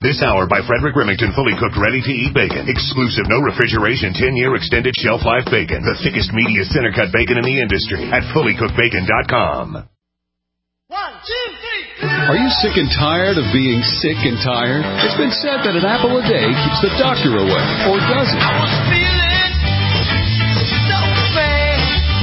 This hour by Frederick Remington, fully cooked, ready-to-eat bacon. Exclusive, no refrigeration, 10-year extended shelf life bacon. The thickest, meatiest center-cut bacon in the industry at fullycookedbacon.com. 1, 2, 3. Are you sick and tired of being sick and tired? It's been said that an apple a day keeps the doctor away, or does it? I was feeling so bad.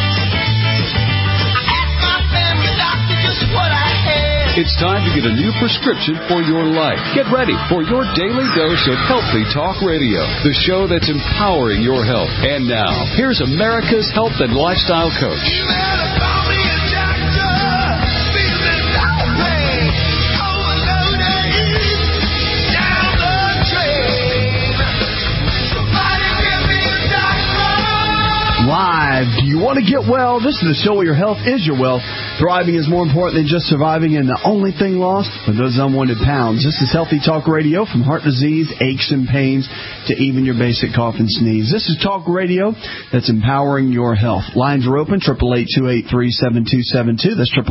I asked my family doctor just what I had. It's time to get a new prescription for your life. Get ready for your daily dose of Healthy Talk Radio, the show that's empowering your health. And now, here's America's health and lifestyle coach. You better call me a doctor. Feeling lonely. Overloaded. Down the drain. Somebody give me a doctor. Live. Do you want to get well? This is the show where your health is your wealth. Thriving is more important than just surviving, and the only thing lost are those unwanted pounds. This is Healthy Talk Radio, from heart disease, aches and pains, to even your basic cough and sneeze. This is Talk Radio that's empowering your health. Lines are open, 888-283-7272. That's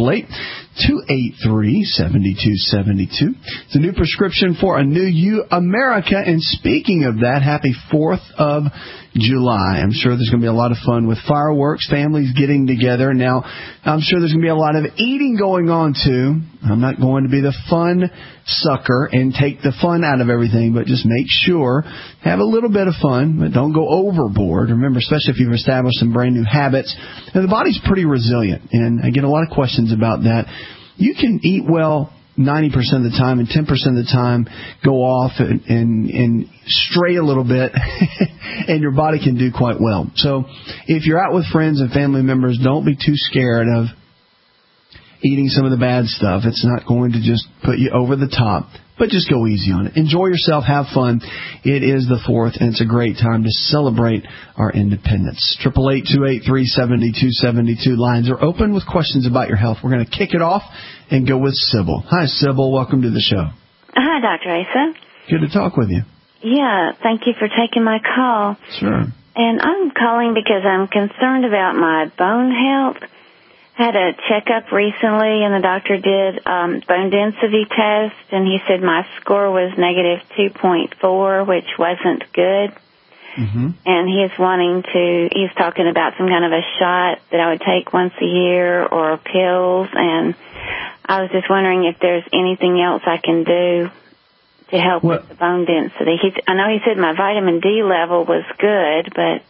888-283-7272. It's a new prescription for a new you, America. And speaking of that, happy 4th of July. I'm sure there's going to be a lot of fun with fireworks, families getting together. Now, I'm sure there's going to be a lot of eating going on, too. I'm not going to be the fun sucker and take the fun out of everything, but just make sure, have a little bit of fun, but don't go overboard. Remember, especially if you've established some brand new habits, and the body's pretty resilient, and I get a lot of questions about that. You can eat well 90% of the time, and 10% of the time go off and stray a little bit, and your body can do quite well. So if you're out with friends and family members, don't be too scared of eating some of the bad stuff. It's not going to just put you over the top, but just go easy on it. Enjoy yourself. Have fun. It is the 4th, and it's a great time to celebrate our independence. 888-283-7272. Lines are open with questions about your health. We're going to kick it off and go with Sybil. Hi, Sybil. Welcome to the show. Hi, Dr. Asa. Good to talk with you. Yeah, thank you for taking my call. Sure. And I'm calling because I'm concerned about my bone health. Had a checkup recently, and the doctor did bone density test, and he said my score was negative 2.4, which wasn't good. Mm-hmm. And he's talking about some kind of a shot that I would take once a year, or pills, and I was just wondering if there's anything else I can do to help with the bone density. I know he said my vitamin D level was good, but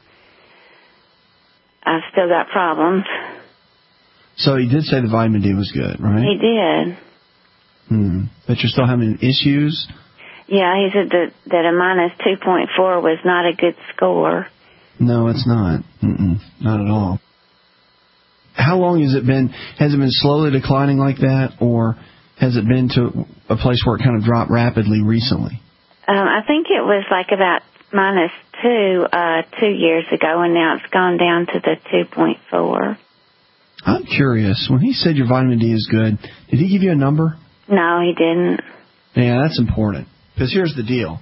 I've still got problems. So he did say the vitamin D was good, right? He did. But you're still having issues? Yeah, he said that a minus 2.4 was not a good score. No, it's not. Not at all. How long has it been? Has it been slowly declining like that, or has it been to a place where it kind of dropped rapidly recently? I think it was like about minus 2 years ago, and now it's gone down to the 2.4. I'm curious. When he said your vitamin D is good, did he give you a number? No, he didn't. Yeah, that's important. Because here's the deal.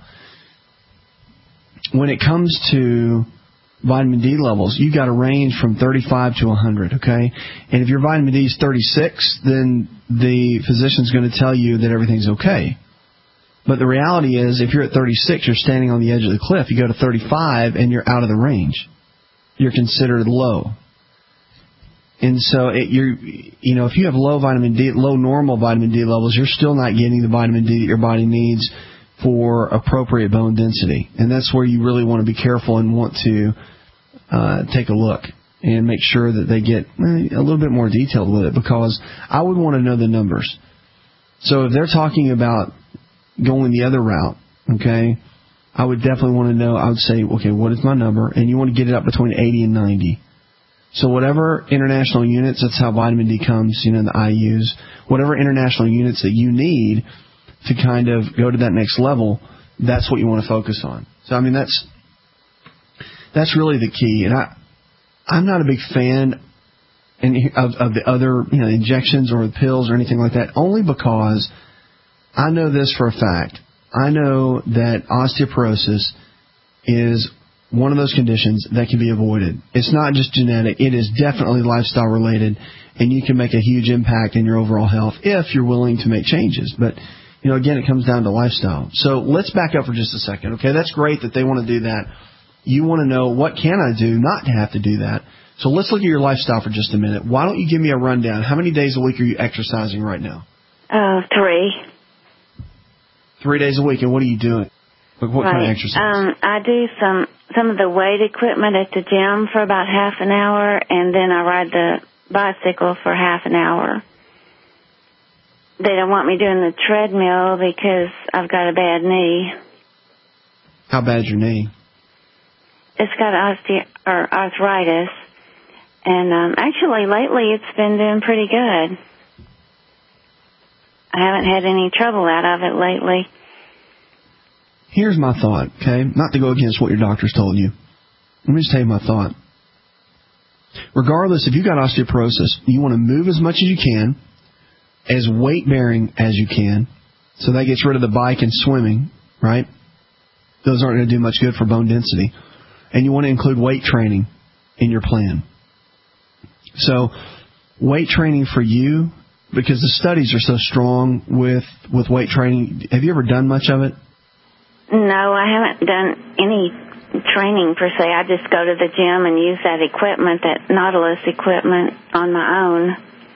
When it comes to vitamin D levels, you got to range from 35 to 100, okay? And if your vitamin D is 36, then the physician's going to tell you that everything's okay. But the reality is, if you're at 36, you're standing on the edge of the cliff. You go to 35, and you're out of the range. You're considered low. And so, if you have low normal vitamin D levels, you're still not getting the vitamin D that your body needs for appropriate bone density. And that's where you really want to be careful and want to take a look and make sure that they get a little bit more detailed with it, because I would want to know the numbers. So if they're talking about going the other route, okay, I would definitely want to know. I would say, okay, what is my number? And you want to get it up between 80 and 90. So whatever international units, that's how vitamin D comes, in the IUs, whatever international units that you need to kind of go to that next level, that's what you want to focus on. So, I mean, that's really the key. And I'm not a big fan of the other, injections or pills or anything like that, only because I know this for a fact. I know that osteoporosis is one of those conditions that can be avoided. It's not just genetic. It is definitely lifestyle related, and you can make a huge impact in your overall health if you're willing to make changes. But again, it comes down to lifestyle. So let's back up for just a second, okay? That's great that they want to do that. You want to know, what can I do not to have to do that? So let's look at your lifestyle for just a minute. Why don't you give me a rundown? How many days a week are you exercising right now? 3. 3 days a week, and what are you doing? What kind of exercise? I do some of the weight equipment at the gym for about half an hour, and then I ride the bicycle for half an hour. They don't want me doing the treadmill because I've got a bad knee. How bad's your knee? It's got arthritis, and actually lately it's been doing pretty good. I haven't had any trouble out of it lately. Here's my thought, okay? Not to go against what your doctor's told you. Let me just tell you my thought. Regardless, if you've got osteoporosis, you want to move as much as you can, as weight-bearing as you can, so that gets rid of the bike and swimming, right? Those aren't going to do much good for bone density. And you want to include weight training in your plan. So, weight training for you, because the studies are so strong with weight training. Have you ever done much of it? No, I haven't done any training per se. I just go to the gym and use that equipment, that Nautilus equipment, on my own.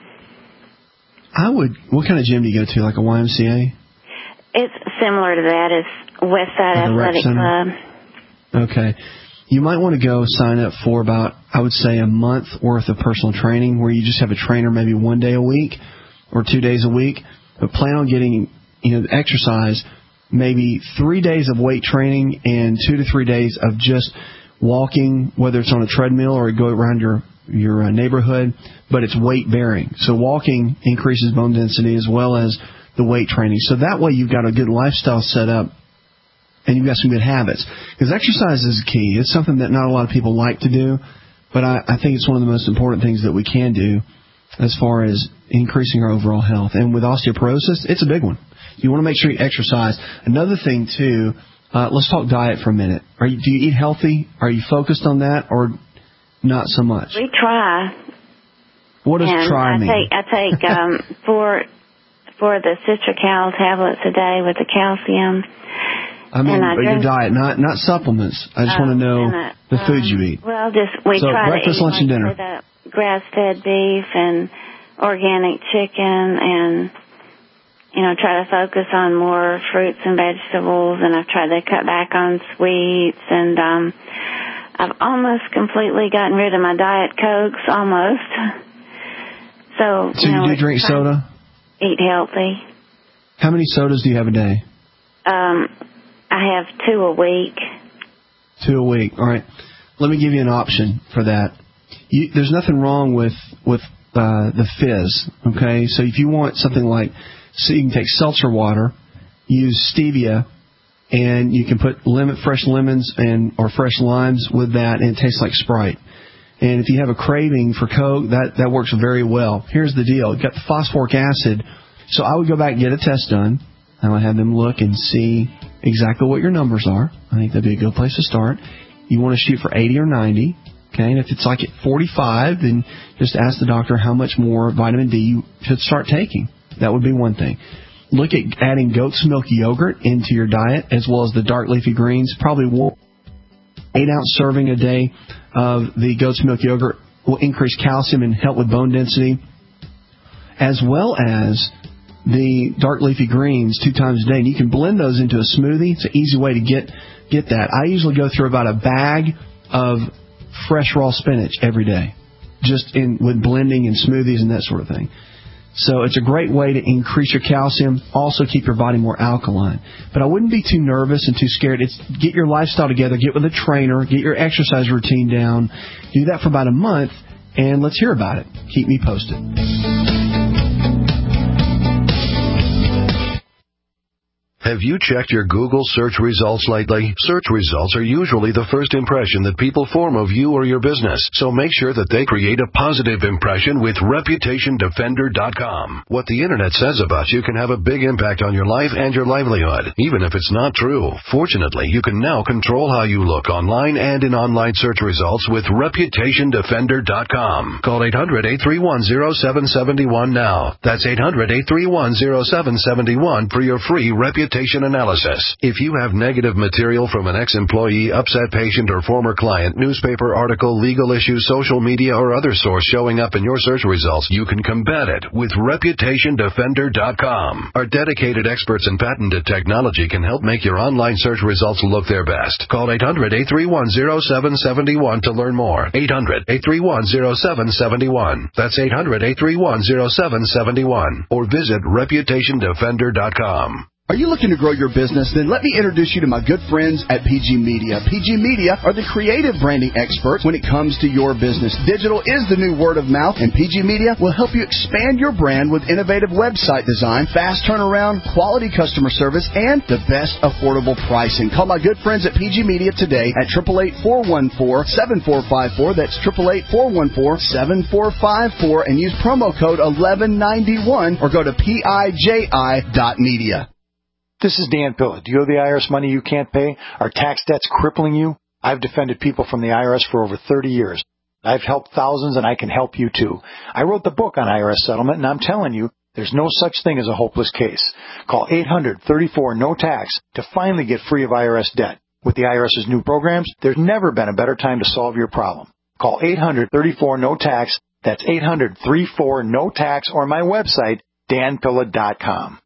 What kind of gym do you go to, like a YMCA? It's similar to that. It's Westside Athletic Club. Okay. You might want to go sign up for about, I would say, a month worth of personal training where you just have a trainer maybe 1 day a week or 2 days a week, but plan on getting, exercise, maybe 3 days of weight training and 2 to 3 days of just walking, whether it's on a treadmill or go around your neighborhood, but it's weight bearing. So walking increases bone density as well as the weight training. So that way you've got a good lifestyle set up and you've got some good habits. Because exercise is key. It's something that not a lot of people like to do, but I think it's one of the most important things that we can do as far as increasing our overall health. And with osteoporosis, it's a big one. You want to make sure you exercise. Another thing, too, let's talk diet for a minute. Do you eat healthy? Are you focused on that or not so much? We try. What does try mean? I take 4 the Citracal tablets a day with the calcium. I mean, your diet, not supplements. I just want to know the foods you eat. Well, we try breakfast, to eat lunch, and dinner. The grass-fed beef and organic chicken, and try to focus on more fruits and vegetables. And I've tried to cut back on sweets, and I've almost completely gotten rid of my Diet Cokes, almost. So you do drink soda? Eat healthy. How many sodas do you have a day? I have 2 a week. 2 a week. All right. Let me give you an option for that. There's nothing wrong with the fizz, okay? So if you want something like, so you can take seltzer water, use stevia, and you can put fresh lemons or fresh limes with that, and it tastes like Sprite. And if you have a craving for Coke, that works very well. Here's the deal. You've got the phosphoric acid. So I would go back and get a test done. I would have them look and see exactly what your numbers are. I think that'd be a good place to start. You want to shoot for 80 or 90. Okay, and if it's like at 45, then just ask the doctor how much more vitamin D you should start taking. That would be one thing. Look at adding goat's milk yogurt into your diet, as well as the dark leafy greens. Probably 8-ounce serving a day of the goat's milk yogurt will increase calcium and help with bone density, as well as the dark leafy greens 2 times a day. And you can blend those into a smoothie. It's an easy way to get that. I usually go through about a bag of fresh raw spinach every day, just with blending and smoothies and that sort of thing. So it's a great way to increase your calcium, also keep your body more alkaline. But I wouldn't be too nervous and too scared. Get your lifestyle together, get with a trainer, get your exercise routine down. Do that for about a month, and let's hear about it. Keep me posted. Have you checked your Google search results lately? Search results are usually the first impression that people form of you or your business, so make sure that they create a positive impression with ReputationDefender.com. What the Internet says about you can have a big impact on your life and your livelihood, even if it's not true. Fortunately, you can now control how you look online and in online search results with ReputationDefender.com. Call 800-831-0771 now. That's 800-831-0771 for your free reputation analysis. If you have negative material from an ex-employee, upset patient, or former client, newspaper article, legal issue, social media, or other source showing up in your search results, you can combat it with ReputationDefender.com. Our dedicated experts in patented technology can help make your online search results look their best. Call 800-831-0771 to learn more. 800-831-0771. That's 800-831-0771. Or visit ReputationDefender.com. Are you looking to grow your business? Then let me introduce you to my good friends at PG Media. PG Media are the creative branding experts when it comes to your business. Digital is the new word of mouth, and PG Media will help you expand your brand with innovative website design, fast turnaround, quality customer service, and the best affordable pricing. Call my good friends at PG Media today at 888-414-7454. That's 888-414-7454, and use promo code 1191 or go to PIJI.media. This is Dan Pilla. Do you owe the IRS money you can't pay? Are tax debts crippling you? I've defended people from the IRS for over 30 years. I've helped thousands, and I can help you too. I wrote the book on IRS settlement, and I'm telling you, there's no such thing as a hopeless case. Call 800-34-NO-TAX to finally get free of IRS debt. With the IRS's new programs, there's never been a better time to solve your problem. Call 800-34-NO-TAX. That's 800-34-NO-TAX, or my website, danpilla.com.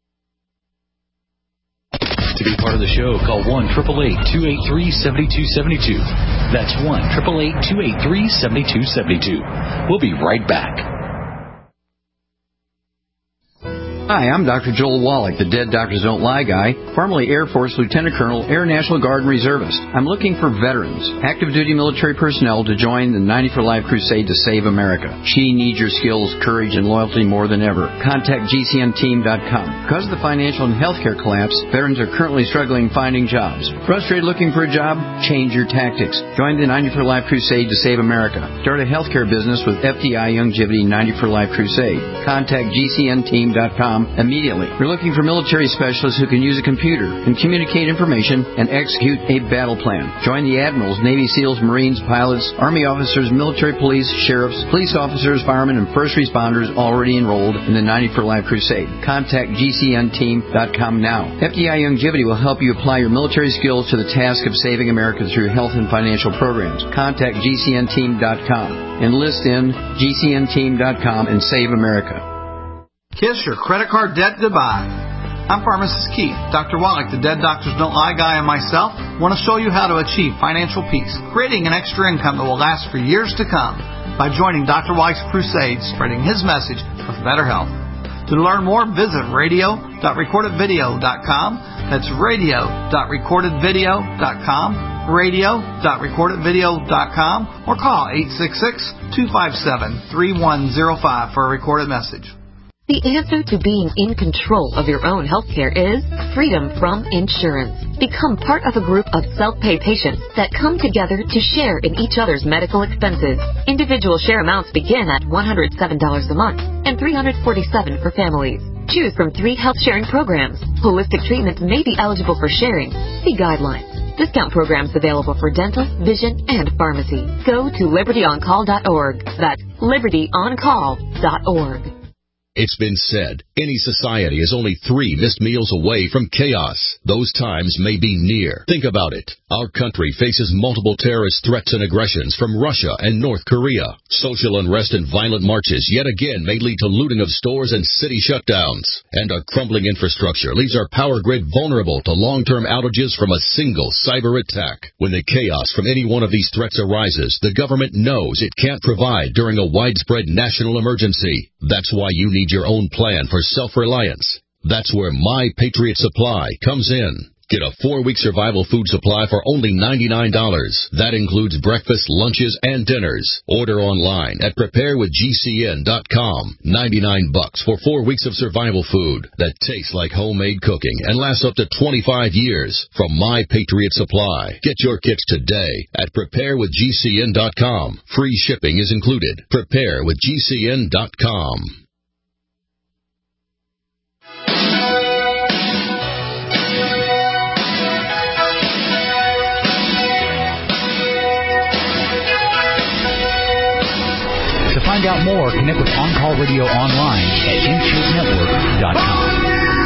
To be part of the show, call 1-888-283-7272. That's 1-888-283-7272. We'll be right back. Hi, I'm Dr. Joel Wallach, the Dead Doctors Don't Lie guy, formerly Air Force Lieutenant Colonel, Air National Guard Reservist. I'm looking for veterans, active duty military personnel to join the 90 for Life crusade to save America. She needs your skills, courage, and loyalty more than ever. Contact GCNteam.com. Because of the financial and healthcare collapse, veterans are currently struggling finding jobs. Frustrated looking for a job? Change your tactics. Join the 90 for Life crusade to save America. Start a healthcare business with FDI Youngevity 90 for Life crusade. Contact GCNteam.com immediately. We're looking for military specialists who can use a computer, can communicate information, and execute a battle plan. Join the admirals, Navy SEALs, Marines, pilots, Army officers, military police, sheriffs, police officers, firemen, and first responders already enrolled in the 90 for Life crusade. Contact GCNteam.com now. FDI Youngevity will help you apply your military skills to the task of saving America through health and financial programs. Contact GCNteam.com. Enlist in GCNteam.com and save America. Kiss your credit card debt goodbye. I'm Pharmacist Keith. Dr. Wallach, the Dead Doctors Don't Lie guy, and myself want to show you how to achieve financial peace, creating an extra income that will last for years to come by joining Dr. Wallach's crusade, spreading his message of better health. To learn more, visit radio.recordedvideo.com. That's radio.recordedvideo.com, radio.recordedvideo.com, or call 866-257-3105 for a recorded message. The answer to being in control of your own healthcare is freedom from insurance. Become part of a group of self-pay patients that come together to share in each other's medical expenses. Individual share amounts begin at $107 a month and $347 for families. Choose from 3 health sharing programs. Holistic treatments may be eligible for sharing. See guidelines. Discount programs available for dental, vision, and pharmacy. Go to libertyoncall.org. That's libertyoncall.org. It's been said, any society is only 3 missed meals away from chaos. Those times may be near. Think about it. Our country faces multiple terrorist threats and aggressions from Russia and North Korea. Social unrest and violent marches yet again may lead to looting of stores and city shutdowns. And a crumbling infrastructure leaves our power grid vulnerable to long-term outages from a single cyber attack. When the chaos from any one of these threats arises, the government knows it can't provide during a widespread national emergency. That's why you need your own plan for self-reliance. That's where My Patriot Supply comes in. Get a 4-week survival food supply for only $99. That includes breakfast, lunches, and dinners. Order online at preparewithgcn.com. $99 for 4 weeks of survival food that tastes like homemade cooking and lasts up to 25 years from My Patriot Supply. Get your kits today at preparewithgcn.com. Free shipping is included. Preparewithgcn.com. To find out more, connect with On Call Radio online at InShapeNetwork.com.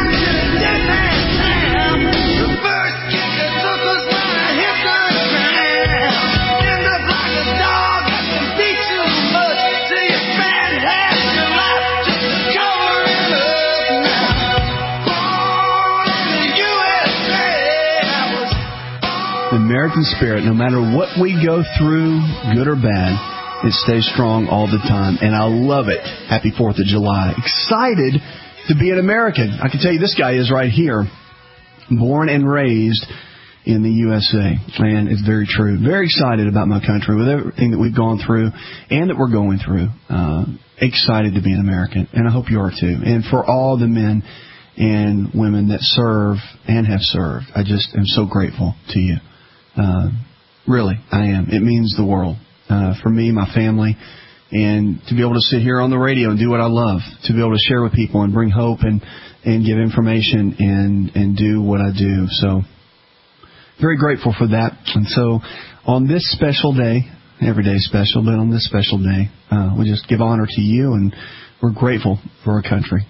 The American spirit, no matter what we go through, good or bad, it stays strong all the time, and I love it. Happy 4th of July. Excited to be an American. I can tell you this guy is right here, born and raised in the USA, and it's very true. Very excited about my country with everything that we've gone through and that we're going through. Excited to be an American, and I hope you are too. And for all the men and women that serve and have served, I just am so grateful to you. Really, I am. It means the world. For me, my family, and to be able to sit here on the radio and do what I love, to be able to share with people and bring hope and give information and do what I do. So, very grateful for that. And so, on this special day, every day is special, but on this special day, we just give honor to you, and we're grateful for our country.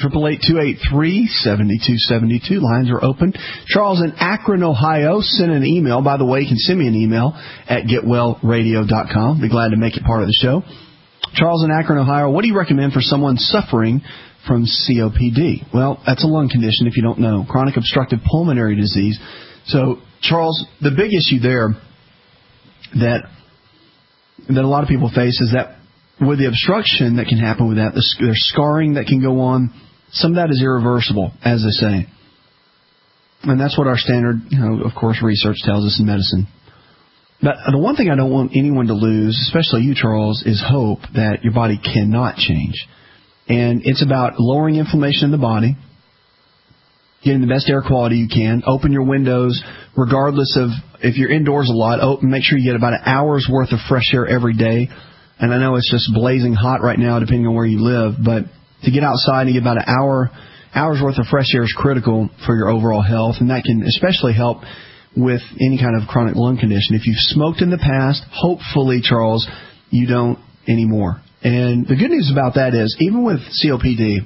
888-283-7272. Lines are open. Charles in Akron, Ohio, sent an email. By the way, you can send me an email at getwellradio.com. Be glad to make it part of the show. Charles in Akron, Ohio, what do you recommend for someone suffering from COPD? Well, that's a lung condition if you don't know. Chronic obstructive pulmonary disease. So, Charles, the big issue there that a lot of people face is that with the obstruction that can happen with that, there's scarring that can go on. Some of that is irreversible, as they say. And that's what our standard, of course, research tells us in medicine. But the one thing I don't want anyone to lose, especially you, Charles, is hope that your body cannot change. And it's about lowering inflammation in the body, getting the best air quality you can, open your windows, regardless of if you're indoors a lot, make sure you get about an hour's worth of fresh air every day. And I know it's just blazing hot right now, depending on where you live, but to get outside and get about an hour's worth of fresh air is critical for your overall health, and that can especially help with any kind of chronic lung condition. If you've smoked in the past, hopefully, Charles, you don't anymore. And the good news about that is, even with COPD,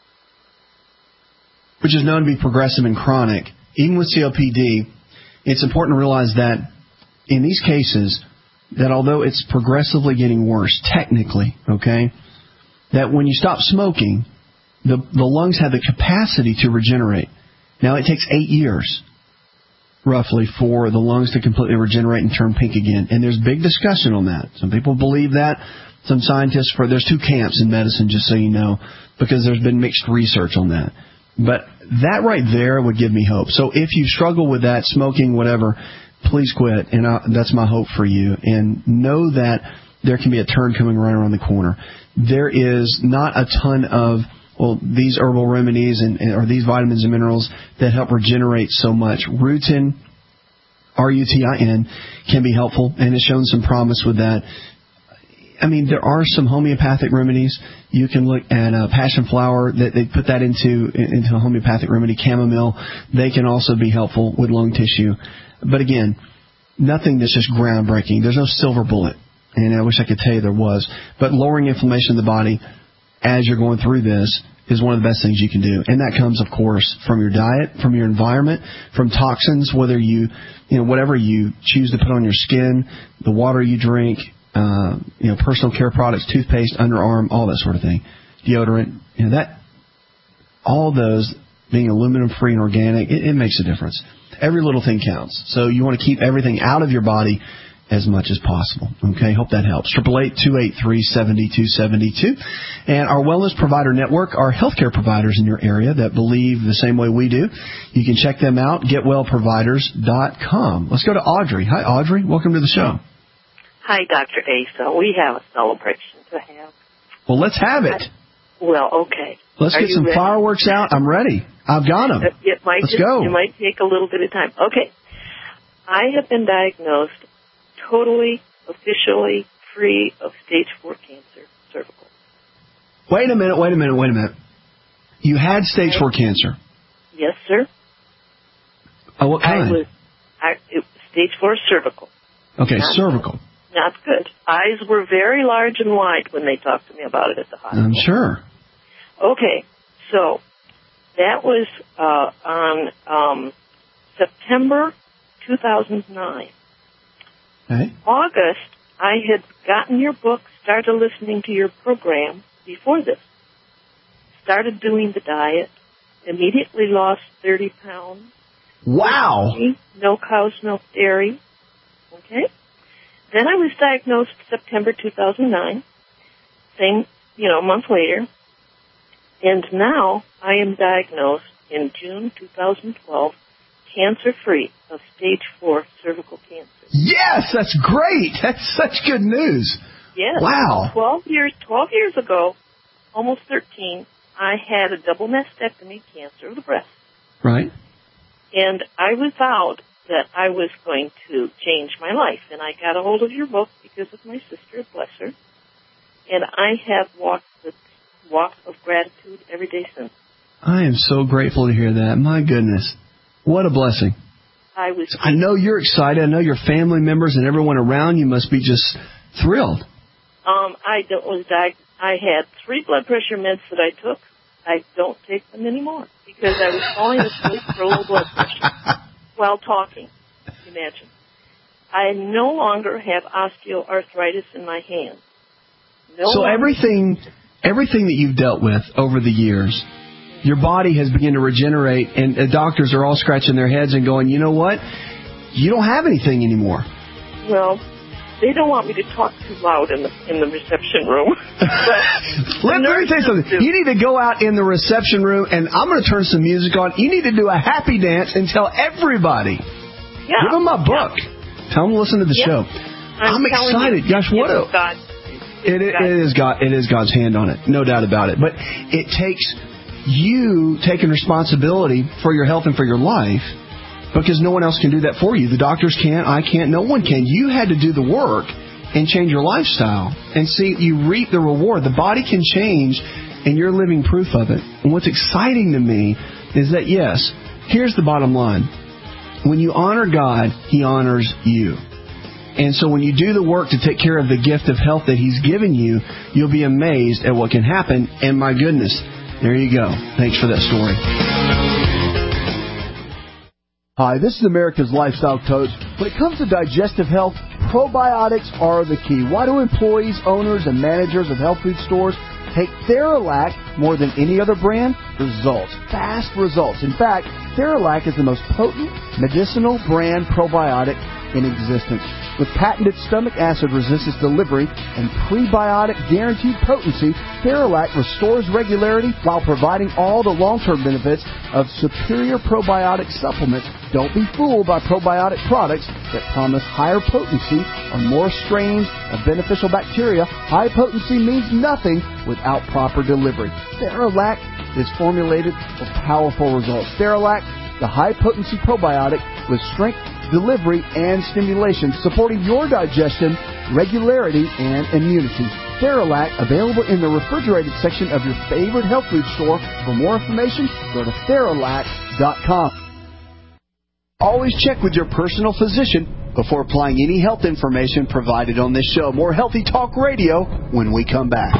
which is known to be progressive and chronic, even with COPD, it's important to realize that in these cases, that although it's progressively getting worse, technically, okay, that when you stop smoking, the lungs have the capacity to regenerate. Now, it takes 8 years, roughly, for the lungs to completely regenerate and turn pink again. And there's big discussion on that. Some people believe that. Some scientists, there's two camps in medicine, just so you know, because there's been mixed research on that. But that right there would give me hope. So if you struggle with that, smoking, whatever, please quit, and that's my hope for you. And know that there can be a turn coming right around the corner. There is not a ton of these herbal remedies or these vitamins and minerals that help regenerate so much. Rutin, R-U-T-I-N, can be helpful, and it's shown some promise with that. I mean, there are some homeopathic remedies. You can look at passion flower. That they put that into a homeopathic remedy. Chamomile, they can also be helpful with lung tissue. But again, nothing that's just groundbreaking. There's no silver bullet, and I wish I could tell you there was. But lowering inflammation in the body as you're going through this is one of the best things you can do. And that comes, of course, from your diet, from your environment, from toxins, whether whatever you choose to put on your skin, the water you drink, personal care products, toothpaste, underarm, all that sort of thing, deodorant, all those being aluminum-free and organic, it makes a difference. Every little thing counts. So you want to keep everything out of your body as much as possible. Okay, hope that helps. 888-283-7272. And our Wellness Provider Network are healthcare providers in your area that believe the same way we do. You can check them out, getwellproviders.com. Let's go to Audrey. Hi, Audrey. Welcome to the show. Hi, Dr. Asa. We have a celebration to have. Well, let's have it. Okay. Let's get some fireworks out. I'm ready. I've got them. Let's go. It might take a little bit of time. Okay. I have been diagnosed totally, officially free of stage 4 cancer, cervical. Wait a minute. You had stage 4 cancer? Yes, sir. Oh, what kind? It was stage 4 cervical. Okay, cervical. Not good. Eyes were very large and wide when they talked to me about it at the hospital. I'm sure. Okay, so that was on September 2009. Okay. August, I had gotten your book, started listening to your program before this. Started doing the diet, immediately lost 30 pounds. Wow. No cow's milk dairy. Okay. Then I was diagnosed September 2009, a month later. And now I am diagnosed in June 2012, cancer-free of stage 4 cervical cancer. Yes, that's great. That's such good news. Yes. Wow. 12 years ago, almost 13, I had a double mastectomy, cancer of the breast. Right. And I was vowed that I was going to change my life. And I got a hold of your book because of my sister, bless her. And I have walked the walk of gratitude every day since. I am so grateful to hear that. My goodness. What a blessing. I know you're excited. I know your family members and everyone around you must be just thrilled. I had 3 blood pressure meds that I took. I don't take them anymore because I was falling asleep for low blood pressure while talking. Imagine. I no longer have osteoarthritis in my hands. Everything that you've dealt with over the years, your body has begun to regenerate, and the doctors are all scratching their heads and going, you know what? You don't have anything anymore. Well, they don't want me to talk too loud in the reception room. Let me tell you something. You need to go out in the reception room, and I'm going to turn some music on. You need to do a happy dance and tell everybody. Yeah. Give them my book. Yeah. Tell them to listen to the show. I'm excited. Gosh, what a... It is God's hand on it, no doubt about it. But it takes you taking responsibility for your health and for your life, because no one else can do that for you. The doctors can't, I can't, no one can. You had to do the work and change your lifestyle. And see, you reap the reward. The body can change, and you're living proof of it. And what's exciting to me is that, yes, here's the bottom line. When you honor God, He honors you. And so when you do the work to take care of the gift of health that He's given you, you'll be amazed at what can happen. And my goodness, there you go. Thanks for that story. Hi, this is America's Lifestyle Coach. When it comes to digestive health, probiotics are the key. Why do employees, owners, and managers of health food stores take Theralac more than any other brand? Results. Fast results. In fact, Theralac is the most potent medicinal brand probiotic in existence. With patented stomach acid resistance delivery and prebiotic guaranteed potency, Theralac restores regularity while providing all the long-term benefits of superior probiotic supplements. Don't be fooled by probiotic products that promise higher potency or more strains of beneficial bacteria. High potency means nothing without proper delivery. Theralac is formulated for powerful results. Theralac, the high-potency probiotic with strength, delivery, and stimulation, supporting your digestion, regularity, and immunity. Theralac, available in the refrigerated section of your favorite health food store. For more information, go to Theralac.com. Always check with your personal physician before applying any health information provided on this show. More Healthy Talk Radio when we come back.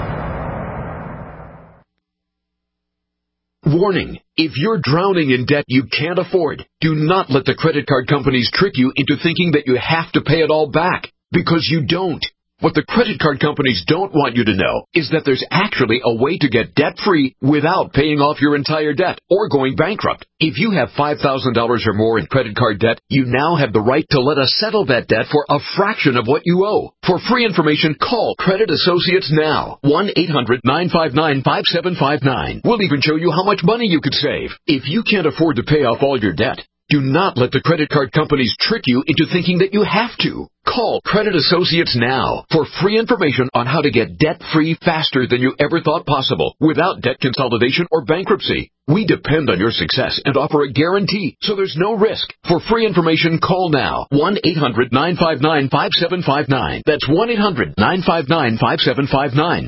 Warning. If you're drowning in debt you can't afford, do not let the credit card companies trick you into thinking that you have to pay it all back, because you don't. What the credit card companies don't want you to know is that there's actually a way to get debt-free without paying off your entire debt or going bankrupt. If you have $5,000 or more in credit card debt, you now have the right to let us settle that debt for a fraction of what you owe. For free information, call Credit Associates now. 1-800-959-5759. We'll even show you how much money you could save. If you can't afford to pay off all your debt, do not let the credit card companies trick you into thinking that you have to. Call Credit Associates now for free information on how to get debt-free faster than you ever thought possible without debt consolidation or bankruptcy. We depend on your success and offer a guarantee, so there's no risk. For free information, call now. 1-800-959-5759. That's 1-800-959-5759.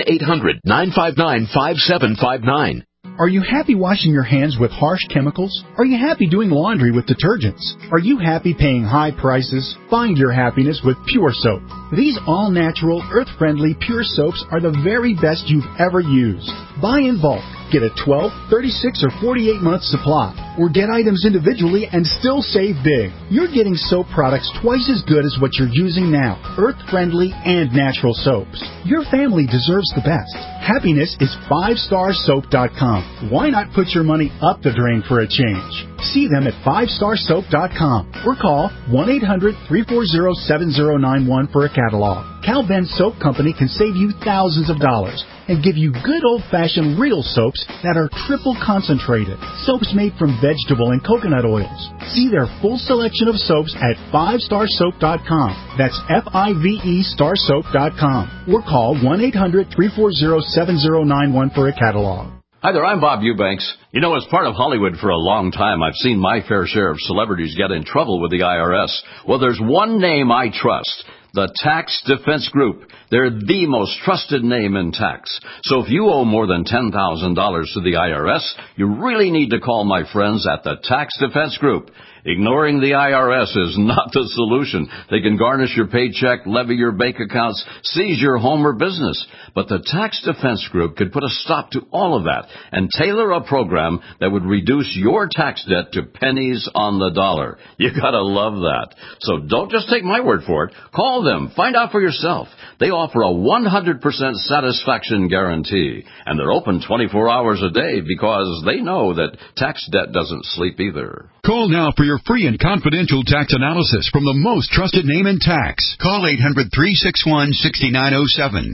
1-800-959-5759. Are you happy washing your hands with harsh chemicals? Are you happy doing laundry with detergents? Are you happy paying high prices? Find your happiness with Pure Soap. These all-natural, earth-friendly Pure Soaps are the very best you've ever used. Buy in bulk. Get a 12, 36, or 48-month supply. Or get items individually and still save big. You're getting soap products twice as good as what you're using now. Earth-friendly and natural soaps. Your family deserves the best. Happiness is 5starsoap.com. Why not put your money up the drain for a change? See them at 5starsoap.com or call 1-800-340-7091 for a catalog. Cal Ben Soap Company can save you thousands of dollars and give you good old-fashioned real soaps that are triple concentrated. Soaps made from vegetable and coconut oils. See their full selection of soaps at 5starsoap.com. That's F-I-V-E starsoap.com. Or call 1-800-340-7091 for a catalog. Hi there, I'm Bob Eubanks. You know, as part of Hollywood for a long time, I've seen my fair share of celebrities get in trouble with the IRS. Well, there's one name I trust. The Tax Defense Group. They're the most trusted name in tax. So if you owe more than $10,000 to the IRS, you really need to call my friends at the Tax Defense Group. Ignoring the IRS is not the solution. They can garnish your paycheck, levy your bank accounts, seize your home or business. But the Tax Defense Group could put a stop to all of that and tailor a program that would reduce your tax debt to pennies on the dollar. You gotta love that. So don't just take my word for it. Call them. Find out for yourself. They offer a 100% satisfaction guarantee. And they're open 24 hours a day because they know that tax debt doesn't sleep either. Call now for your free and confidential tax analysis from the most trusted name in tax. Call 800-361-6907.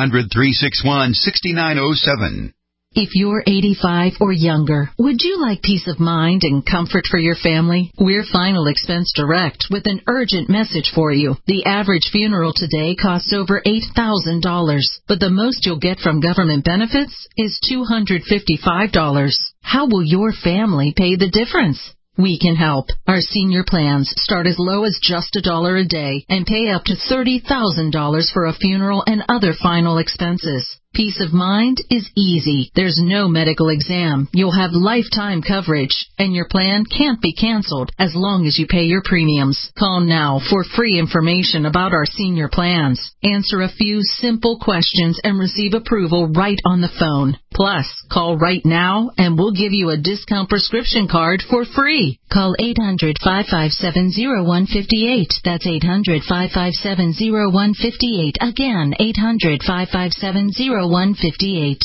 800-361-6907. If you're 85 or younger, would you like peace of mind and comfort for your family? We're Final Expense Direct with an urgent message for you. The average funeral today costs over $8,000, but the most you'll get from government benefits is $255. How will your family pay the difference? We can help. Our senior plans start as low as just $1 a day and pay up to $30,000 for a funeral and other final expenses. Peace of mind is easy. There's no medical exam. You'll have lifetime coverage, and your plan can't be canceled as long as you pay your premiums. Call now for free information about our senior plans. Answer a few simple questions and receive approval right on the phone. Plus, call right now and we'll give you a discount prescription card for free. Call 800-557-0158. That's 800-557-0158. Again, 800-557-0158. 158.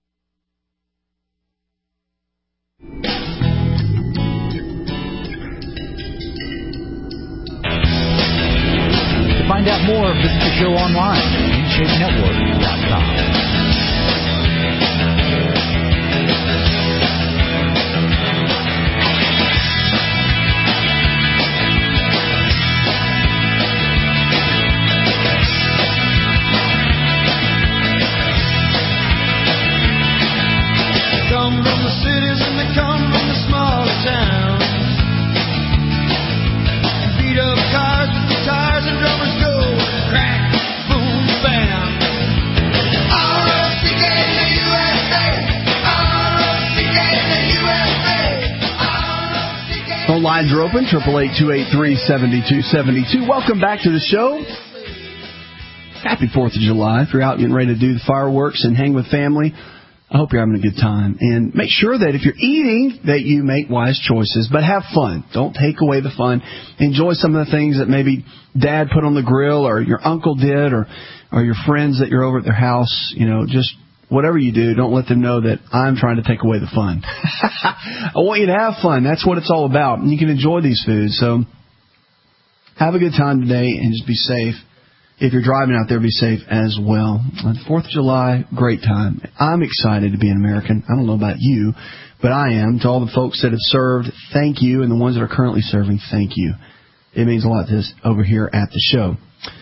To find out more, visit the show online at InShapeNetwork.com. Come from the cities and they come from the smaller towns. Beat up cars with guitars and drummers go crack, boom, bam. R-O-C-K in the USA. R-O-C-K in the USA. R-O-C-K. Phone lines are open, 888-373-7272. Welcome back to the show. Happy 4th of July. If you're out getting ready to do the fireworks and hang with family, I hope you're having a good time. And make sure that if you're eating, that you make wise choices. But have fun. Don't take away the fun. Enjoy some of the things that maybe Dad put on the grill or your uncle did or your friends that you're over at their house. You know, just whatever you do, don't let them know that I'm trying to take away the fun. I want you to have fun. That's what it's all about. And you can enjoy these foods. So have a good time today and just be safe. If you're driving out there, be safe as well. On 4th of July, great time. I'm excited to be an American. I don't know about you, but I am. To all the folks that have served, thank you. And the ones that are currently serving, thank you. It means a lot to us over here at the show.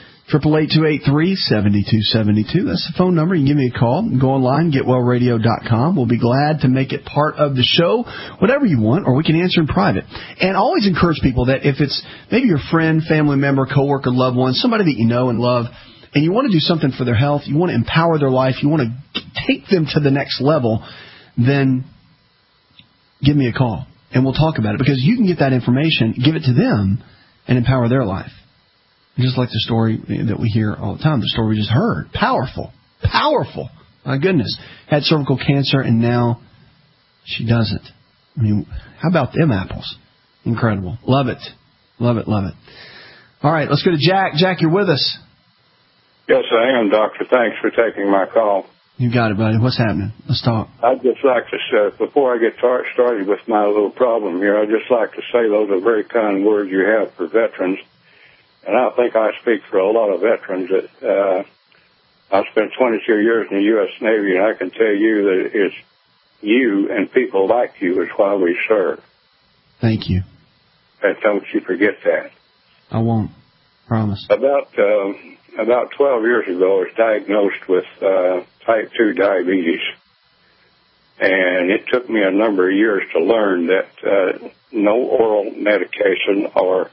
888-283-7272. That's the phone number. You can give me a call. Go online, getwellradio.com. We'll be glad to make it part of the show, whatever you want, or we can answer in private. And always encourage people that if it's maybe your friend, family member, coworker, loved one, somebody that you know and love, and you want to do something for their health, you want to empower their life, you want to take them to the next level, then give me a call, and we'll talk about it. Because you can get that information, give it to them, and empower their life. Just like the story that we hear all the time, the story we just heard. Powerful. Powerful. My goodness. Had cervical cancer, and now she doesn't. I mean, how about them apples? Incredible. Love it. Love it, love it. All right, let's go to Jack. Jack, you're with us. Yes, I am, Doctor. Thanks for taking my call. You got it, buddy. What's happening? Let's talk. I'd just like to say, before I get started with my little problem here, I'd just like to say those are very kind words you have for veterans. And I think I speak for a lot of veterans that I spent 22 years in the U.S. Navy, and I can tell you that it's you and people like you is why we serve. Thank you. And don't you forget that. I won't. Promise. About 12 years ago, I was diagnosed with type 2 diabetes. And it took me a number of years to learn that no oral medication or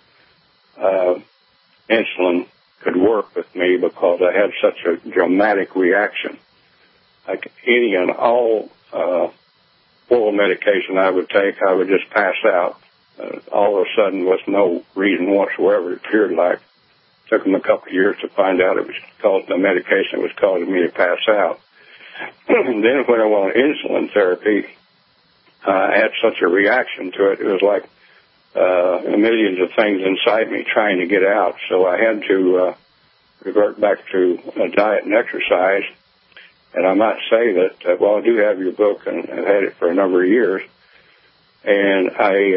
insulin could work with me because I had such a dramatic reaction. Like any and all oral medication I would take, I would just pass out. All of a sudden, with no reason whatsoever, it appeared like. It took them a couple of years to find out it was caused, the medication was causing me to pass out. And then when I went on insulin therapy, I had such a reaction to it. It was like millions of things inside me trying to get out. So I had to revert back to diet and exercise. And I might say that, I do have your book, and I've had it for a number of years. And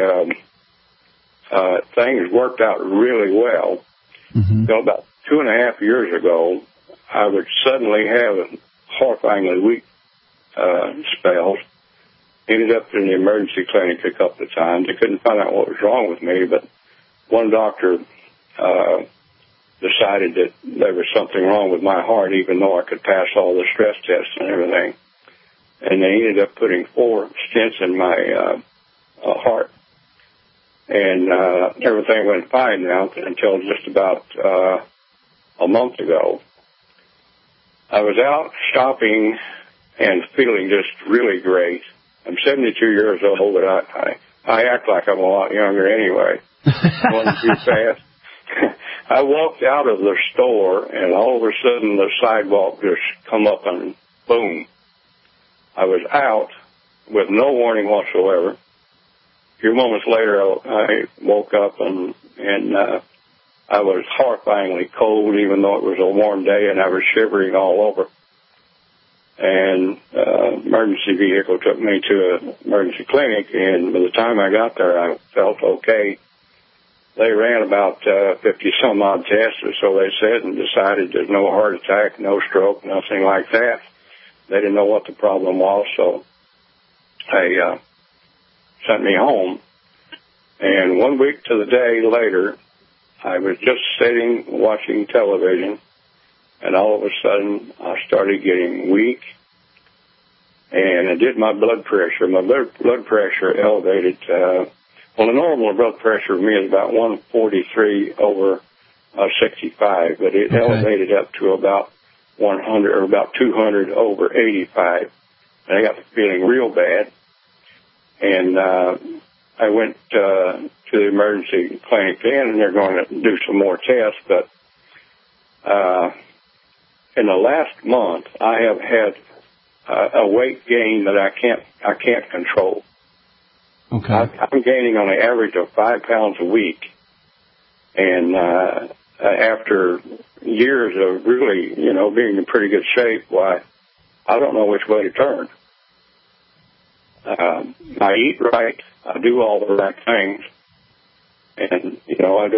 things worked out really well. Mm-hmm. So about 2.5 years ago, I would suddenly have horrifyingly weak spells. Ended up in the emergency clinic a couple of times. They couldn't find out what was wrong with me, but one doctor decided that there was something wrong with my heart, even though I could pass all the stress tests and everything. And they ended up putting 4 stents in my heart. And everything went fine now until just about a month ago. I was out shopping and feeling just really great. I'm 72 years old, but I act like I'm a lot younger anyway. Going too fast. I walked out of the store, and all of a sudden the sidewalk just come up and boom. I was out with no warning whatsoever. A few moments later, I woke up, and I was horrifyingly cold, even though it was a warm day, and I was shivering all over. And emergency vehicle took me to an emergency clinic, and by the time I got there, I felt okay. They ran about 50-some-odd tests, or so they said, and decided there's no heart attack, no stroke, nothing like that. They didn't know what the problem was, so they sent me home. And 1 week to the day later, I was just sitting watching television, and all of a sudden I started getting weak, and I did my blood pressure. My blood pressure elevated. The normal blood pressure for me is about 143 over 65, but it elevated up to about 100 or about 200 over 85. And I got the feeling real bad, and I went to the emergency clinic then, and they're going to do some more tests. But in the last month, I have had a weight gain that I can't control. Okay. I'm gaining on an average of 5 pounds a week, and after years of really, being in pretty good shape, why, I don't know which way to turn. I eat right, I do all the right things, and I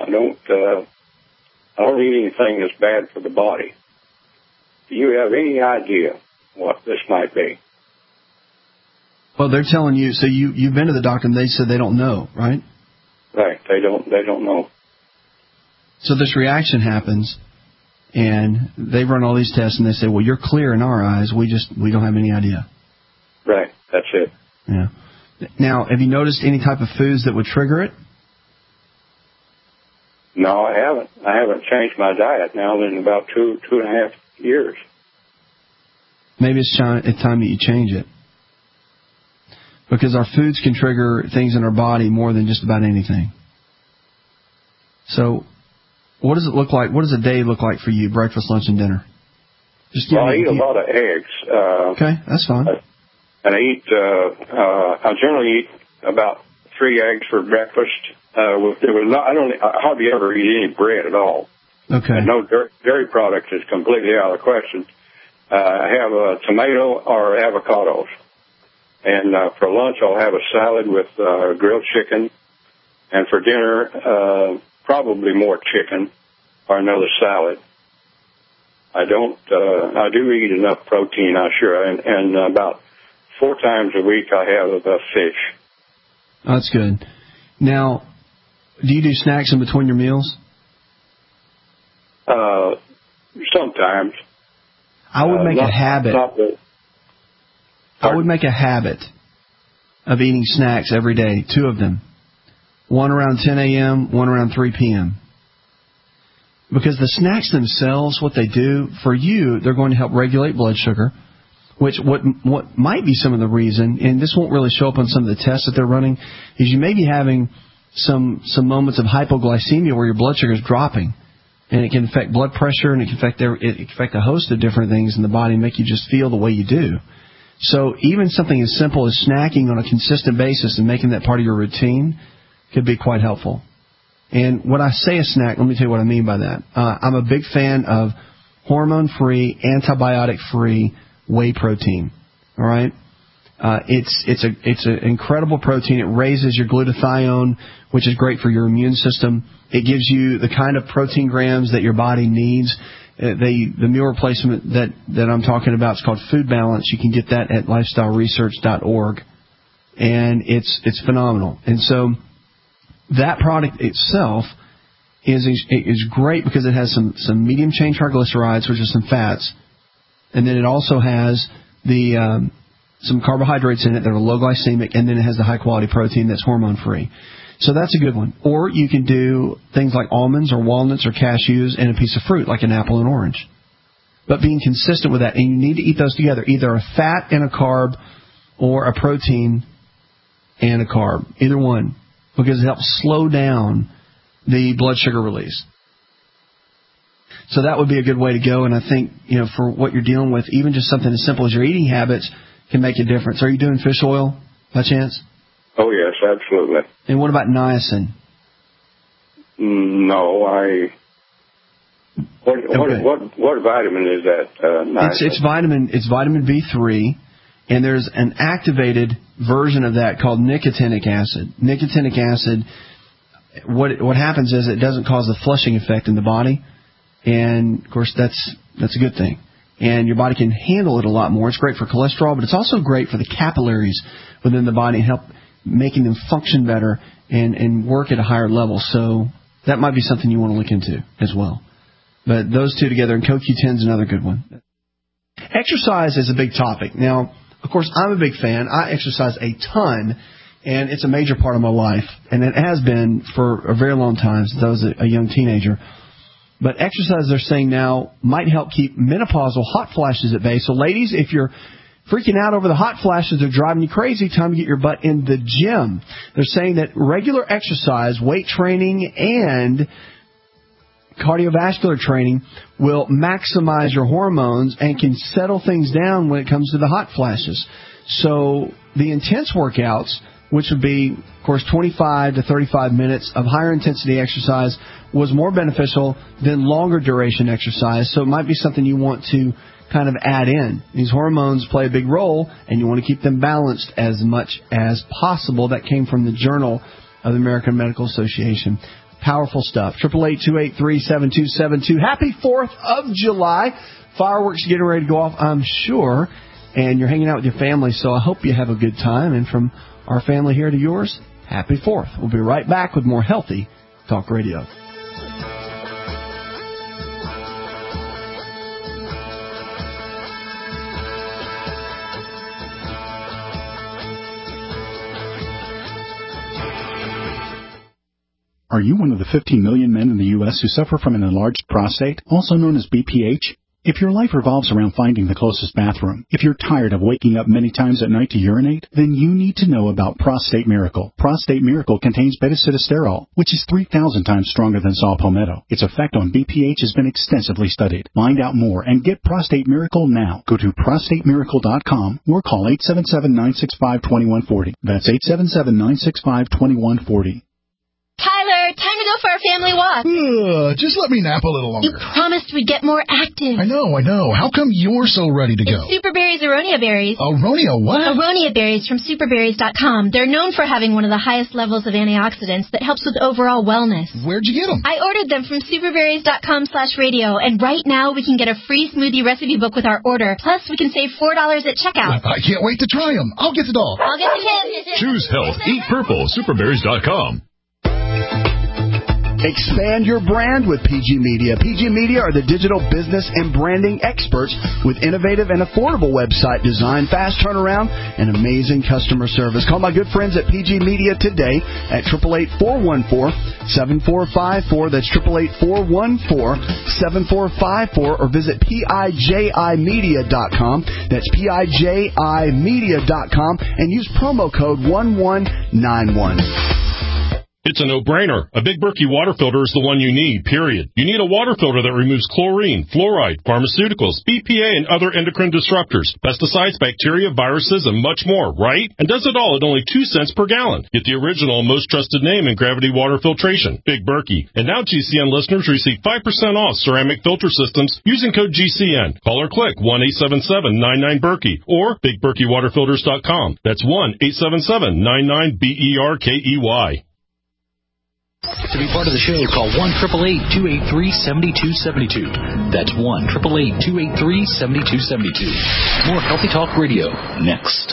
don't eat anything that's bad for the body. Do you have any idea what this might be? Well, they're telling you. So you've been to the doctor, and they said they don't know, right? Right. They don't know. So this reaction happens, and they run all these tests, and they say, "Well, you're clear in our eyes. We don't have any idea." Right. That's it. Yeah. Now, have you noticed any type of foods that would trigger it? No, I haven't. I haven't changed my diet now in about 2.5 years. Maybe it's time that you change it. Because our foods can trigger things in our body more than just about anything. So, what does it look like? What does a day look like for you, breakfast, lunch, and dinner? I eat a lot of eggs. Okay, that's fine. And I generally eat about 3 eggs for breakfast. I hardly ever eat any bread at all. Okay. And no dairy products is completely out of the question. I have a tomato or avocados. And for lunch, I'll have a salad with grilled chicken. And for dinner, probably more chicken or another salad. I do eat enough protein, I'm sure. And about 4 times a week, I have fish. That's good. Now, do you do snacks in between your meals? Sometimes. I would make a habit. I would make a habit of eating snacks every day, 2 of them. One around 10 a.m., one around 3 p.m. Because the snacks themselves, what they do for you, they're going to help regulate blood sugar, which what might be some of the reason, and this won't really show up on some of the tests that they're running, is you may be having some moments of hypoglycemia where your blood sugar is dropping. And it can affect blood pressure, and it can affect a host of different things in the body and make you just feel the way you do. So even something as simple as snacking on a consistent basis and making that part of your routine could be quite helpful. And when I say a snack, let me tell you what I mean by that. I'm a big fan of hormone-free, antibiotic-free whey protein. All right? It's an incredible protein. It raises your glutathione, which is great for your immune system. It gives you the kind of protein grams that your body needs. The meal replacement that I'm talking about is called Food Balance. You can get that at lifestyleresearch.org, and it's phenomenal. And so that product itself is great because it has some medium chain triglycerides, which are some fats, and then it also has some carbohydrates in it that are low glycemic, and then it has the high quality protein that's hormone free. So that's a good one. Or you can do things like almonds or walnuts or cashews and a piece of fruit like an apple and orange. But being consistent with that, and you need to eat those together, either a fat and a carb or a protein and a carb, either one, because it helps slow down the blood sugar release. So that would be a good way to go, and I think, for what you're dealing with, even just something as simple as your eating habits can make a difference. Are you doing fish oil by chance? Oh, yes, absolutely. And what about niacin? No, What vitamin is that? Niacin? It's vitamin B3, and there's an activated version of that called nicotinic acid. Nicotinic acid, what happens is it doesn't cause the flushing effect in the body, and of course that's a good thing. And your body can handle it a lot more. It's great for cholesterol, but it's also great for the capillaries within the body and help making them function better and work at a higher level. So that might be something you want to look into as well. But those two together, and CoQ10 is another good one. Exercise is a big topic. Now, of course, I'm a big fan. I exercise a ton, and it's a major part of my life. And it has been for a very long time, since I was a young teenager. But exercise, they're saying now, might help keep menopausal hot flashes at bay. So ladies, if you're freaking out over the hot flashes, they're driving you crazy, time to get your butt in the gym. They're saying that regular exercise, weight training, and cardiovascular training will maximize your hormones and can settle things down when it comes to the hot flashes. So the intense workouts, which would be, of course, 25 to 35 minutes of higher intensity exercise, was more beneficial than longer duration exercise. So it might be something you want to kind of add in. These hormones play a big role, and you want to keep them balanced as much as possible. That came from the Journal of the American Medical Association. Powerful stuff. 888-283-7272. Happy 4th of July. Fireworks getting ready to go off, I'm sure. And you're hanging out with your family, so I hope you have a good time. And from our family here to yours, happy 4th. We'll be right back with more Healthy Talk Radio. Are you one of the 15 million men in the U.S. who suffer from an enlarged prostate, also known as BPH? If your life revolves around finding the closest bathroom, if you're tired of waking up many times at night to urinate, then you need to know about Prostate Miracle. Prostate Miracle contains beta-sitosterol, which is 3,000 times stronger than saw palmetto. Its effect on BPH has been extensively studied. Find out more and get Prostate Miracle now. Go to prostatemiracle.com or call 877-965-2140. That's 877-965-2140. Tyler, time to go for our family walk. Just let me nap a little longer. You promised we'd get more active. I know. How come you're so ready to go? It's Superberry's Aronia berries. Aronia what? Aronia berries from superberries.com. They're known for having one of the highest levels of antioxidants that helps with overall wellness. Where'd you get them? I ordered them from superberries.com/radio, and right now we can get a free smoothie recipe book with our order. Plus, we can save $4 at checkout. I can't wait to try them. I'll get the dog. I'll get the kids. Choose health. Eat purple. Superberries.com. Expand your brand with PG Media. PG Media are the digital business and branding experts with innovative and affordable website design, fast turnaround, and amazing customer service. Call my good friends at PG Media today at 888-414-7454. That's 888-414-7454, or visit PIJImedia.com. That's PIJImedia.com, and use promo code 1191. It's a no-brainer. A Big Berkey water filter is the one you need, period. You need a water filter that removes chlorine, fluoride, pharmaceuticals, BPA, and other endocrine disruptors, pesticides, bacteria, viruses, and much more, right? And does it all at only 2 cents per gallon. Get the original and most trusted name in gravity water filtration, Big Berkey. And now GCN listeners receive 5% off ceramic filter systems using code GCN. Call or click 1-877-99-BERKEY or BigBerkeyWaterFilters.com. That's 1-877-99-BERKEY. To be part of the show, call 1-888-283-7272. That's 1-888-283-7272. More Healthy Talk Radio next.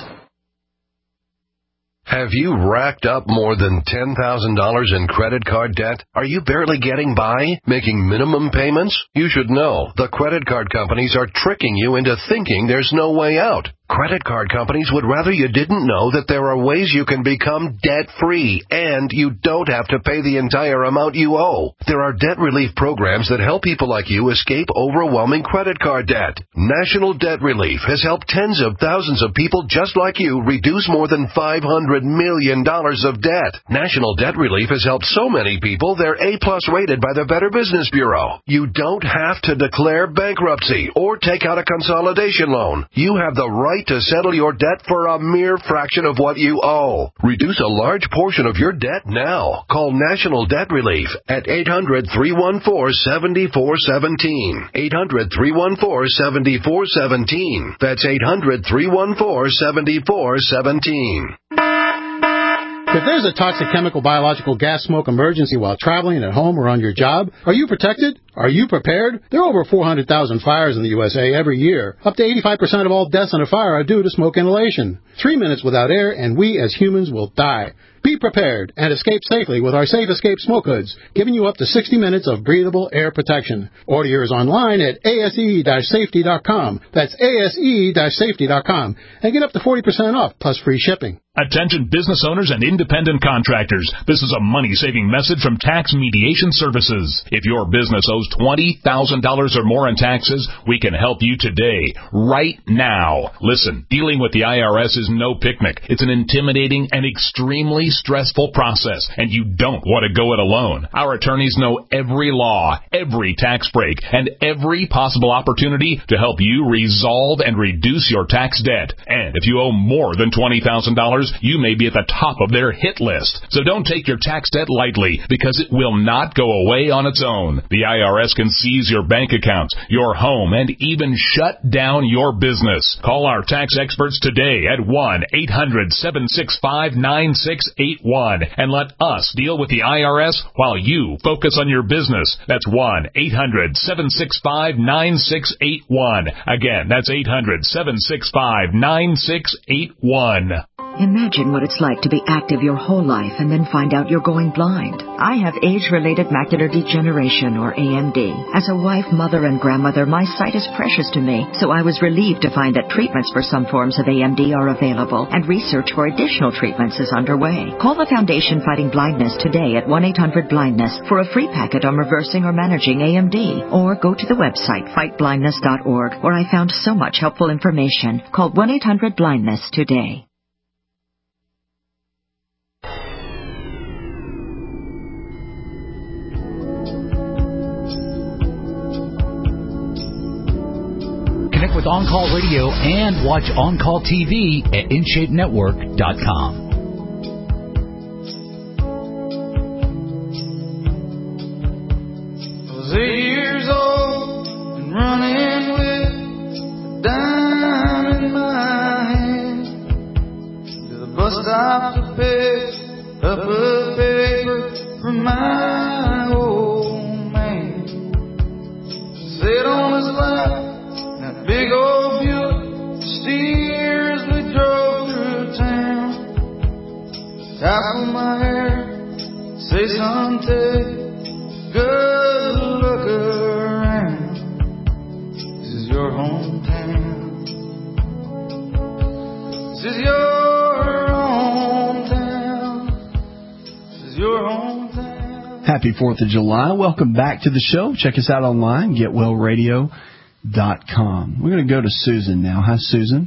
Have you racked up more than $10,000 in credit card debt? Are you barely getting by, making minimum payments? You should know the credit card companies are tricking you into thinking there's no way out. Credit card companies would rather you didn't know that there are ways you can become debt-free, and you don't have to pay the entire amount you owe. There are debt relief programs that help people like you escape overwhelming credit card debt. National Debt Relief has helped tens of thousands of people just like you reduce more than $500 million of debt. National Debt Relief has helped so many people they're A-plus rated by the Better Business Bureau. You don't have to declare bankruptcy or take out a consolidation loan. You have the right to settle your debt for a mere fraction of what you owe. Reduce a large portion of your debt now. Call National Debt Relief at 800-314-7417. 800-314-7417. That's 800-314-7417. If there's a toxic chemical, biological, gas, smoke emergency while traveling at home or on your job, are you protected? Are you prepared? There are over 400,000 fires in the USA every year. Up to 85% of all deaths in a fire are due to smoke inhalation. 3 minutes without air, and we as humans will die. Be prepared and escape safely with our Safe Escape Smoke Hoods, giving you up to 60 minutes of breathable air protection. Order yours online at ase-safety.com. That's ase-safety.com. And get up to 40% off, plus free shipping. Attention business owners and independent contractors. This is a money-saving message from Tax Mediation Services. If your business owes $20,000 or more in taxes, we can help you today, right now. Listen, dealing with the IRS is no picnic. It's an intimidating and extremely stressful process, and you don't want to go it alone. Our attorneys know every law, every tax break, and every possible opportunity to help you resolve and reduce your tax debt. And if you owe more than $20,000, you may be at the top of their hit list. So don't take your tax debt lightly, because it will not go away on its own. The IRS can seize your bank accounts, your home, and even shut down your business. Call our tax experts today at 1-800-765-9681 and let us deal with the IRS while you focus on your business. That's 1-800-765-9681. Again, that's 800-765-9681. Imagine what it's like to be active your whole life and then find out you're going blind. I have age-related macular degeneration, or AMD. As a wife, mother, and grandmother, my sight is precious to me, so I was relieved to find that treatments for some forms of AMD are available, and research for additional treatments is underway. Call the Foundation Fighting Blindness today at 1-800-BLINDNESS for a free packet on reversing or managing AMD, or go to the website fightblindness.org, where I found so much helpful information. Call 1-800-BLINDNESS today. Connect with On Call Radio and watch On Call TV at InShapeNetwork.com. I was 8 years old and running with a dime in my hand to the bus stop to pick up a paper from my old man. Sit on his lap, big old Buick steers we drove through town. Tackle my hair, say son, take good look around. This is your hometown. This is your hometown. This is your hometown. Happy 4th of July. Welcome back to the show. Check us out online, GetWellRadio.com. We're going to go to Susan now. Hi, Susan.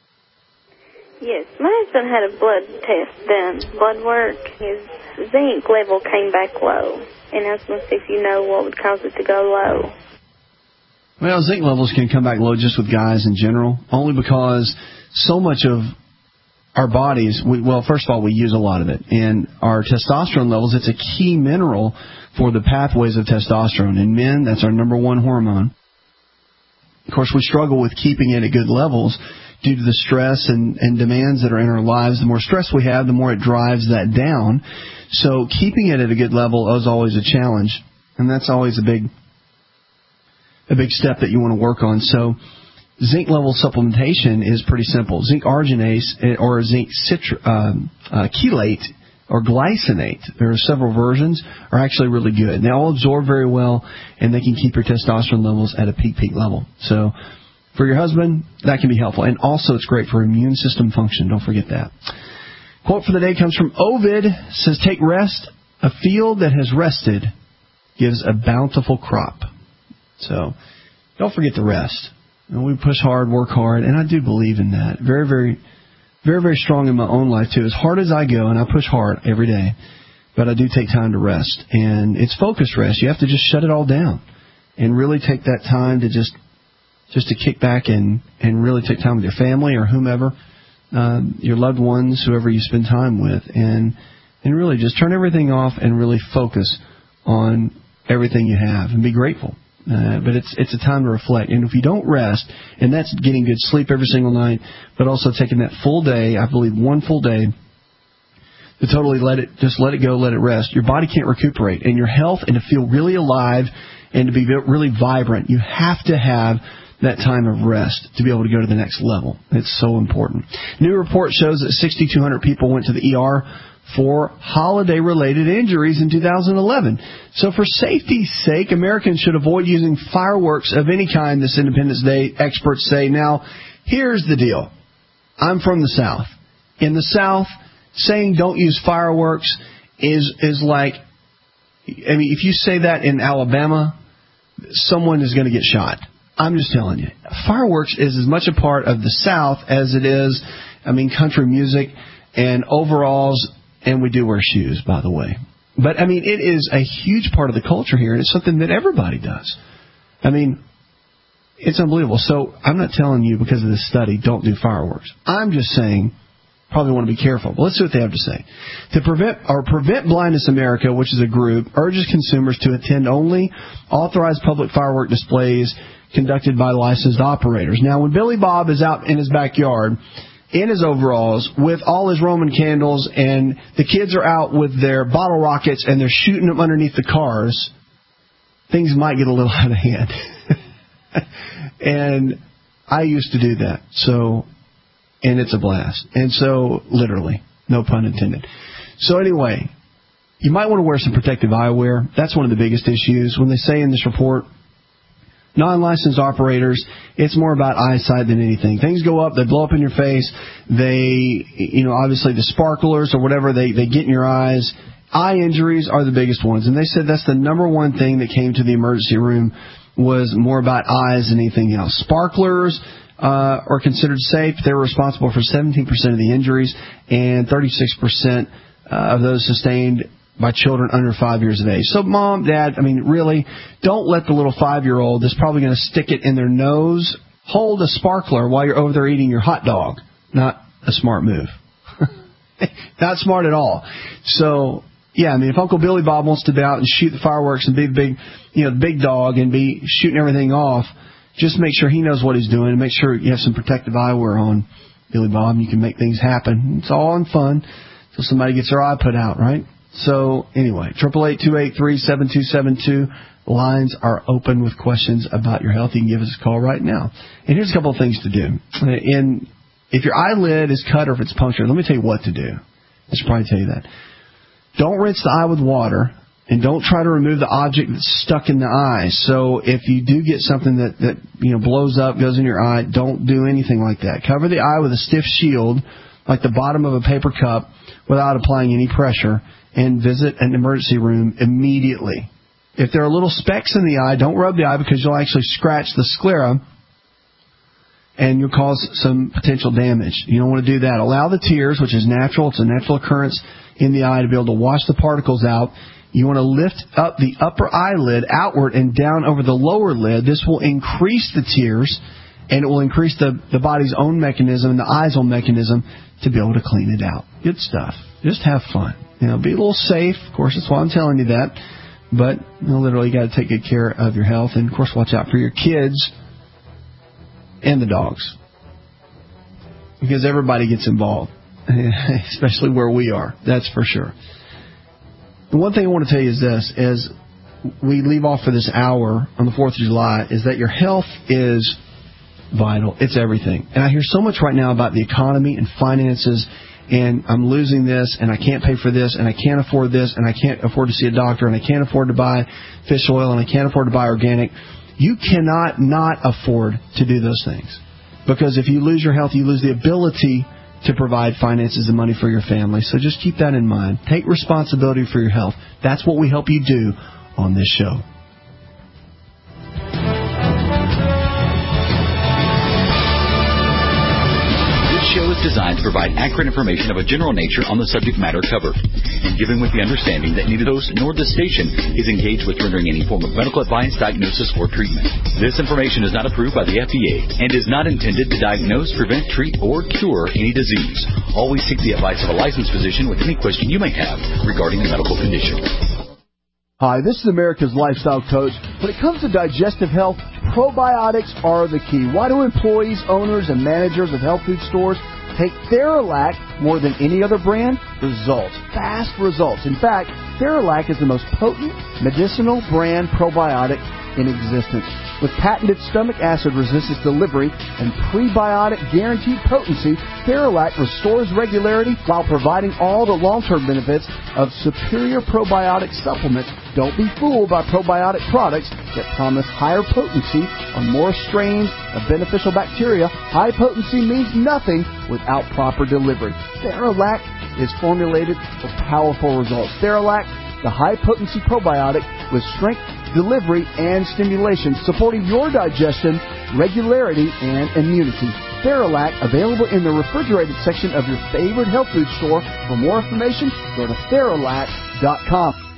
Yes, my husband had a blood test done, blood work. His zinc level came back low, and I was going to see if you know what would cause it to go low. Well, zinc levels can come back low just with guys in general, only because so much of our bodies, first of all, we use a lot of it, and our testosterone levels, it's a key mineral for the pathways of testosterone. In men, that's our number one hormone. Of course, we struggle with keeping it at good levels due to the stress and demands that are in our lives. The more stress we have, the more it drives that down. So keeping it at a good level is always a challenge, and that's always a big step that you want to work on. So zinc level supplementation is pretty simple. Zinc arginase or zinc chelate or glycinate, there are several versions, are actually really good. They all absorb very well, and they can keep your testosterone levels at a peak level. So for your husband, that can be helpful. And also it's great for immune system function. Don't forget that. Quote for the day comes from Ovid. It says, take rest. A field that has rested gives a bountiful crop. So don't forget the rest. And we push hard, work hard, and I do believe in that. Very, very, very, very strong in my own life, too. As hard as I go, and I push hard every day, but I do take time to rest. And it's focused rest. You have to just shut it all down and really take that time to just to kick back and really take time with your family or whomever, your loved ones, whoever you spend time with, and really just turn everything off and really focus on everything you have and be grateful. But it's a time to reflect. And if you don't rest, and that's getting good sleep every single night, but also taking that full day, I believe one full day, to totally let it go, let it rest. Your body can't recuperate. And your health, and to feel really alive and to be really vibrant, you have to have that time of rest to be able to go to the next level. It's so important. New report shows that 6,200 people went to the ER for holiday-related injuries in 2011. So for safety's sake, Americans should avoid using fireworks of any kind this Independence Day, experts say. Now, here's the deal. I'm from the South, In the South, saying don't use fireworks is like, I mean, if you say that in Alabama, someone is going to get shot. I'm just telling you. Fireworks is as much a part of the South as it is, I mean, country music and overalls, and we do wear shoes, by the way. But, I mean, it is a huge part of the culture here, and it's something that everybody does. I mean, it's unbelievable. So I'm not telling you because of this study, don't do fireworks. I'm just saying probably want to be careful. But let's see what they have to say. To Prevent Blindness America, which is a group, urges consumers to attend only authorized public firework displays conducted by licensed operators. Now, when Billy Bob is out in his backyard in his overalls with all his Roman candles and the kids are out with their bottle rockets and they're shooting them underneath the cars, things might get a little out of hand. And I used to do that. So, and it's a blast. And so, literally, no pun intended. So anyway, you might want to wear some protective eyewear. That's one of the biggest issues. When they say in this report, non-licensed operators, it's more about eyesight than anything. Things go up, they blow up in your face, they, obviously the sparklers or whatever, they get in your eyes. Eye injuries are the biggest ones. And they said that's the number one thing that came to the emergency room was more about eyes than anything else. Sparklers are considered safe. They're responsible for 17% of the injuries and 36% of those sustained by children under 5 years of age. So, Mom, Dad, I mean, really, don't let the little 5-year-old that's probably going to stick it in their nose hold a sparkler while you're over there eating your hot dog. Not a smart move. Not smart at all. So, yeah, I mean, if Uncle Billy Bob wants to be out and shoot the fireworks and be the big dog and be shooting everything off, just make sure he knows what he's doing and make sure you have some protective eyewear on, Billy Bob, and you can make things happen. It's all in fun until somebody gets their eye put out, right? So, anyway, 888-283-7272. Lines are open with questions about your health. You can give us a call right now. And here's a couple of things to do. And if your eyelid is cut or if it's punctured, let me tell you what to do. I should probably tell you that. Don't rinse the eye with water, and don't try to remove the object that's stuck in the eye. So if you do get something that blows up, goes in your eye, don't do anything like that. Cover the eye with a stiff shield, like the bottom of a paper cup, without applying any pressure, and visit an emergency room immediately. If there are little specks in the eye, don't rub the eye because you'll actually scratch the sclera and you'll cause some potential damage. You don't want to do that. Allow the tears, which is natural. It's a natural occurrence in the eye to be able to wash the particles out. You want to lift up the upper eyelid outward and down over the lower lid. This will increase the tears and it will increase the body's own mechanism and the eye's own mechanism to be able to clean it out. Good stuff. Just have fun. Be a little safe. Of course, that's why I'm telling you that. But literally, you got to take good care of your health, and of course, watch out for your kids and the dogs, because everybody gets involved, especially where we are. That's for sure. The one thing I want to tell you is this: as we leave off for this hour on the 4th of July, is that your health is vital. It's everything. And I hear so much right now about the economy and finances. And I'm losing this, and I can't pay for this, and I can't afford this, and I can't afford to see a doctor, and I can't afford to buy fish oil, and I can't afford to buy organic. You cannot not afford to do those things. Because if you lose your health, you lose the ability to provide finances and money for your family. So just keep that in mind. Take responsibility for your health. That's what we help you do on this show. This show is designed to provide accurate information of a general nature on the subject matter covered, and given with the understanding that neither host nor the station is engaged with rendering any form of medical advice, diagnosis, or treatment. This information is not approved by the FDA and is not intended to diagnose, prevent, treat, or cure any disease. Always seek the advice of a licensed physician with any question you may have regarding a medical condition. Hi, this is America's Lifestyle Coach. When it comes to digestive health, probiotics are the key. Why do employees, owners, and managers of health food stores take Theralac more than any other brand? Results. Fast results. In fact, Theralac is the most potent medicinal brand probiotic in existence. With patented stomach acid resistance delivery and prebiotic guaranteed potency, Theralac restores regularity while providing all the long-term benefits of superior probiotic supplements. Don't be fooled by probiotic products that promise higher potency on more strains of beneficial bacteria. High potency means nothing without proper delivery. Theralac is formulated for powerful results. Theralac, the high-potency probiotic with strength, delivery, and stimulation, supporting your digestion, regularity, and immunity. Theralac, available in the refrigerated section of your favorite health food store. For more information, go to Theralac.com.